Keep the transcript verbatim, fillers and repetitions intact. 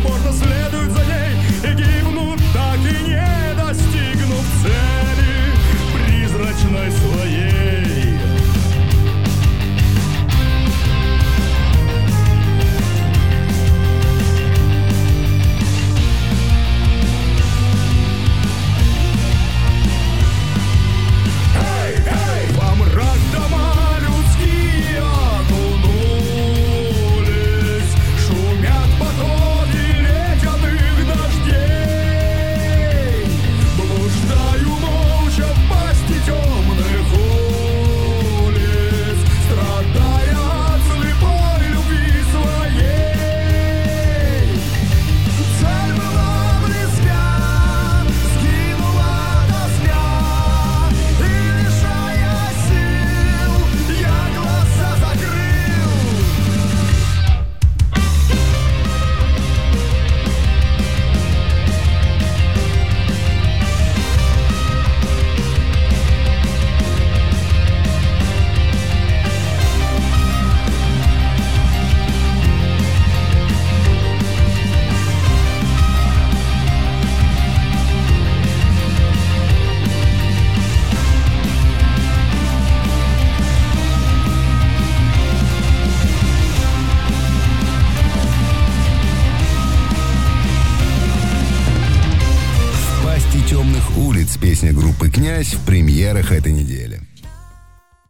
упорно следуют за ней и гибнут, так и не достигнув цели призрачной своей. Во мрак дома людские окунулись, шумят потоки ледяных дождей. Блуждаю молча в пасти темных улиц, страдая от слепой любви своей. Цель была близка, сгинула тоска, и лишая сил, я глаза закрыл. «В пасти темных улиц» — песня группы «Князь» в премьерах этой недели.